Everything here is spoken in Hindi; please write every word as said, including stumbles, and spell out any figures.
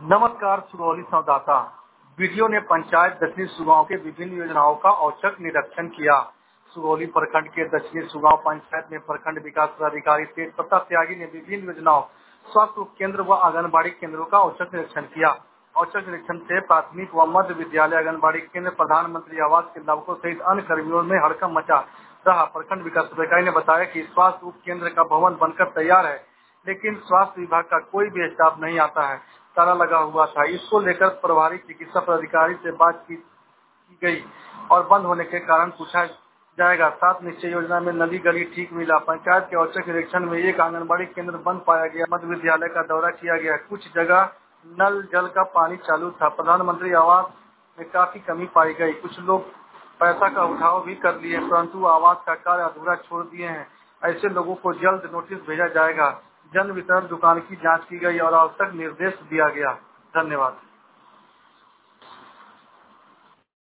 नमस्कार। सुगौली संवाददाता वीडियो ने पंचायत दक्षिणी सुगांव के विभिन्न योजनाओं का औचक निरीक्षण किया। सुगौली प्रखंड के दक्षिणी सुगांव पंचायत में प्रखंड विकास पदाधिकारी तेज प्रताप त्यागी ने विभिन्न योजनाओं, स्वास्थ्य उप केंद्र व आंगनबाड़ी केंद्रों का औचक निरीक्षण किया। औचक निरीक्षण से प्राथमिक व मध्य विद्यालय, आंगनबाड़ी केंद्र, प्रधानमंत्री आवास के लाभुकों सहित अन्य कर्मियों में हड़कंप मचा रहा। प्रखंड विकास पदाधिकारी ने बताया कि स्वास्थ्य उप केंद्र का भवन बनकर तैयार है, लेकिन स्वास्थ्य विभाग का कोई भी स्टाफ नहीं आता है, ताला लगा हुआ था। इसको लेकर प्रभारी चिकित्सा पदाधिकारी से बातचीत की गई और बंद होने के कारण पूछा जाएगा। सात निश्चय योजना में नली गली ठीक मिला। पंचायत के औचक निरीक्षण में एक आंगनबाड़ी केंद्र बंद पाया गया। मध्य विद्यालय का दौरा किया गया। कुछ जगह नल जल का पानी चालू था। प्रधानमंत्री आवास में काफी कमी पाई गई। कुछ लोग पैसा का उठाव भी कर लिए, परंतु आवास का कार्य अधूरा छोड़ दिए हैं। ऐसे लोगों को जल्द नोटिस भेजा जाएगा। जन वितरण दुकान की जांच की गई और आवश्यक निर्देश दिया गया। धन्यवाद।